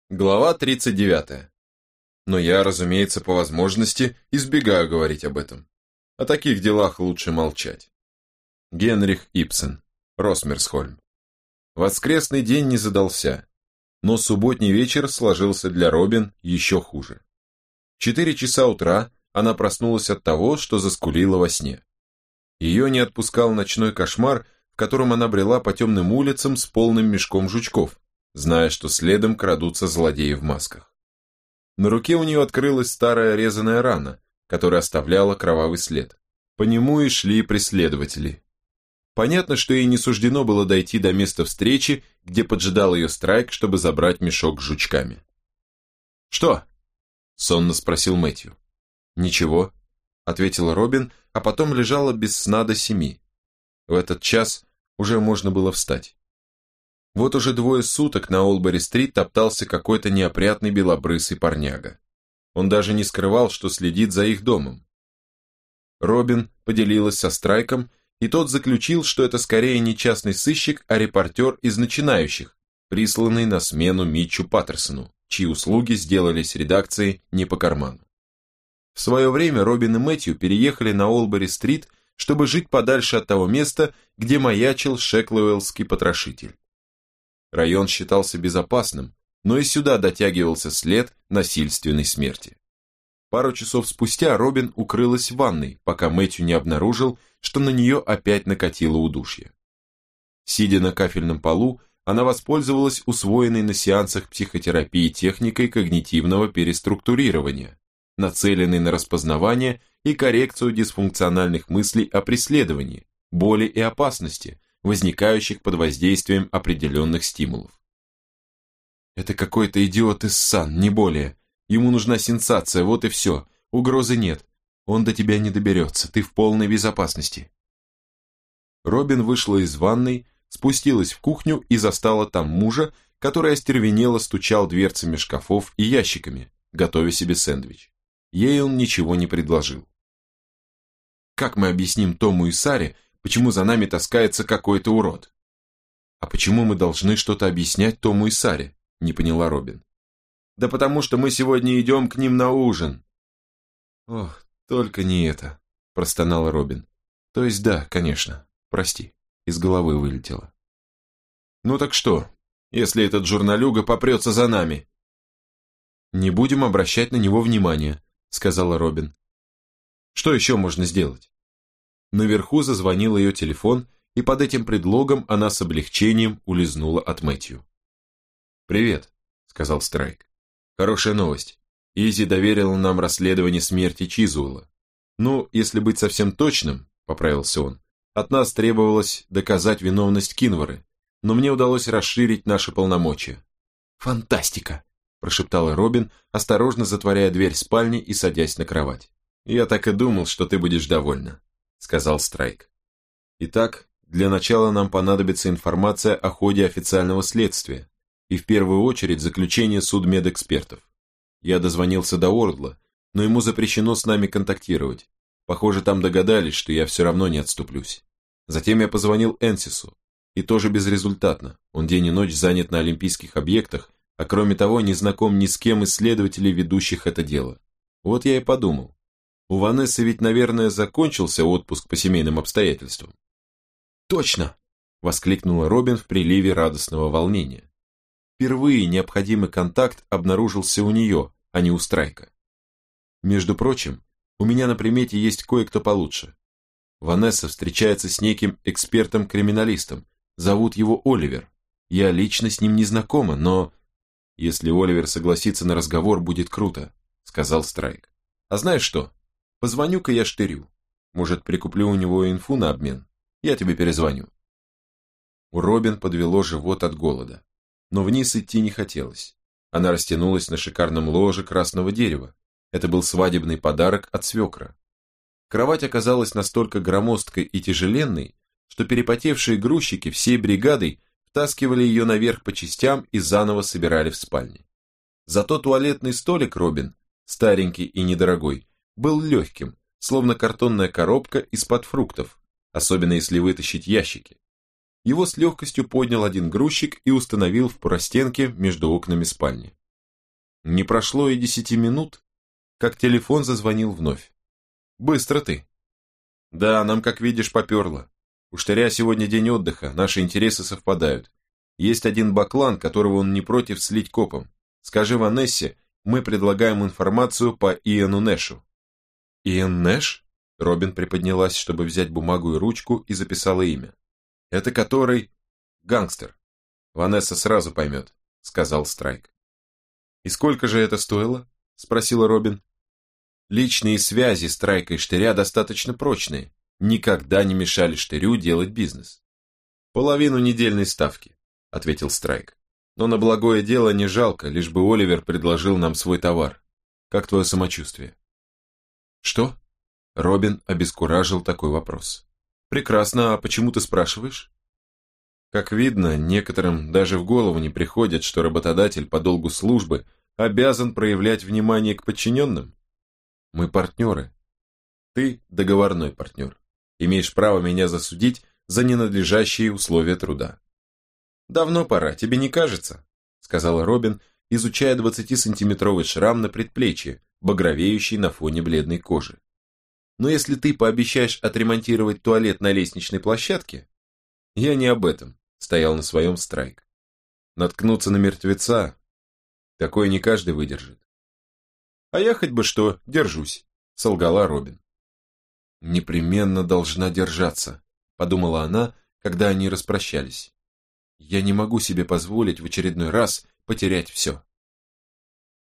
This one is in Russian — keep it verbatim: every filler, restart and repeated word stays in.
Глава тридцать девятая. Но я, разумеется, по возможности избегаю говорить об этом. О таких делах лучше молчать. Генрих Ибсен. Росмерсхольм. Воскресный день не задался, но субботний вечер сложился для Робин еще хуже. В четыре часа утра она проснулась от того, что заскулила во сне. Ее не отпускал ночной кошмар, в котором она брела по темным улицам с полным мешком жучков, зная, что следом крадутся злодеи в масках. На руке у нее открылась старая резаная рана, которая оставляла кровавый след. По нему и шли преследователи. Понятно, что ей не суждено было дойти до места встречи, где поджидал ее Страйк, чтобы забрать мешок с жучками. «Что?» – сонно спросил Мэтью. «Ничего», – ответила Робин, а потом лежала без сна до семи. В этот час уже можно было встать. Вот уже двое суток на Олбери-стрит топтался какой-то неопрятный белобрысый парняга. Он даже не скрывал, что следит за их домом. Робин поделилась со Страйком, и тот заключил, что это скорее не частный сыщик, а репортер из начинающих, присланный на смену Митчу Паттерсону, чьи услуги сделались редакцией не по карману. В свое время Робин и Мэтью переехали на Олбери-стрит, чтобы жить подальше от того места, где маячил Шеклуэллский потрошитель. Район считался безопасным, но и сюда дотягивался след насильственной смерти. Пару часов спустя Робин укрылась в ванной, пока Мэтью не обнаружил, что на нее опять накатило удушье. Сидя на кафельном полу, она воспользовалась усвоенной на сеансах психотерапии техникой когнитивного переструктурирования, нацеленной на распознавание и коррекцию дисфункциональных мыслей о преследовании, боли и опасности, возникающих под воздействием определенных стимулов. «Это какой-то идиот из Сан, не более. Ему нужна сенсация, вот и все. Угрозы нет. Он до тебя не доберется, ты в полной безопасности». Робин вышла из ванной, спустилась в кухню и застала там мужа, который остервенело стучал дверцами шкафов и ящиками, готовя себе сэндвич. Ей он ничего не предложил. «Как мы объясним Тому и Саре, почему за нами таскается какой-то урод?» «А почему мы должны что-то объяснять Тому и Саре?» – не поняла Робин. «Да потому что мы сегодня идем к ним на ужин». «Ох, только не это», – простонала Робин. «То есть да, конечно, прости, из головы вылетело». «Ну так что, если этот журналюга попрется за нами?» «Не будем обращать на него внимания», – сказала Робин. «Что еще можно сделать?» Наверху зазвонил ее телефон, и под этим предлогом она с облегчением улизнула от Мэтью. «Привет», — сказал Страйк. «Хорошая новость. Изи доверила нам расследование смерти Чизуэлла. Ну, если быть совсем точным, — поправился он, — от нас требовалось доказать виновность Кинвары, но мне удалось расширить наши полномочия». «Фантастика!» — прошептала Робин, осторожно затворяя дверь спальни и садясь на кровать. «Я так и думал, что ты будешь довольна», — сказал Страйк. «Итак, для начала нам понадобится информация о ходе официального следствия, и в первую очередь заключение судмедэкспертов. Я дозвонился до Ордла, но ему запрещено с нами контактировать. Похоже, там догадались, что я все равно не отступлюсь. Затем я позвонил Энсису, и тоже безрезультатно. Он день и ночь занят на олимпийских объектах, а кроме того не знаком ни с кем из следователей, ведущих это дело. Вот я и подумал. У Ванессы ведь, наверное, закончился отпуск по семейным обстоятельствам». «Точно!» – воскликнула Робин в приливе радостного волнения. Впервые необходимый контакт обнаружился у нее, а не у Страйка. «Между прочим, у меня на примете есть кое-кто получше. Ванесса встречается с неким экспертом-криминалистом, зовут его Оливер. Я лично с ним не знакома, но... Если Оливер согласится на разговор, будет круто», – сказал Страйк. «А знаешь что? Позвоню-ка я Штырю. Может, прикуплю у него инфу на обмен? Я тебе перезвоню». У Робин подвело живот от голода, но вниз идти не хотелось. Она растянулась на шикарном ложе красного дерева. Это был свадебный подарок от свекра. Кровать оказалась настолько громоздкой и тяжеленной, что перепотевшие грузчики всей бригадой втаскивали ее наверх по частям и заново собирали в спальне. Зато туалетный столик Робин, старенький и недорогой, был легким, словно картонная коробка из-под фруктов, особенно если вытащить ящики. Его с легкостью поднял один грузчик и установил в простенке между окнами спальни. Не прошло и десяти минут, как телефон зазвонил вновь. «Быстро ты». «Да, нам, как видишь, поперло. У Штыря сегодня день отдыха, наши интересы совпадают. Есть один баклан, которого он не против слить копом. Скажи Ванессе, мы предлагаем информацию по Иэну Нэшу». «Иэн Нэш?» Робин приподнялась, чтобы взять бумагу и ручку, и записала имя. «Это который...» «Гангстер. Ванесса сразу поймет», — сказал Страйк. «И сколько же это стоило?» — спросила Робин. «Личные связи Страйка и Штыря достаточно прочные, никогда не мешали Штырю делать бизнес». «Половину недельной ставки», — ответил Страйк. «Но на благое дело не жалко, лишь бы Оливер предложил нам свой товар. Как твое самочувствие?» «Что?» — Робин обескуражил такой вопрос. «Прекрасно, а почему ты спрашиваешь?» Как видно, некоторым даже в голову не приходит, что работодатель по долгу службы обязан проявлять внимание к подчиненным. Мы партнеры. Ты договорной партнер. Имеешь право меня засудить за ненадлежащие условия труда. «Давно пора, тебе не кажется?» — сказала Робин, изучая двадцатисантиметровый шрам на предплечье, багровеющий на фоне бледной кожи. «Но если ты пообещаешь отремонтировать туалет на лестничной площадке...» «Я не об этом», — стоял на своем Страйк. «Наткнуться на мертвеца... Такое не каждый выдержит». «А я хоть бы что, держусь», — солгала Робин. «Непременно должна держаться», — подумала она, когда они распрощались. «Я не могу себе позволить в очередной раз потерять все».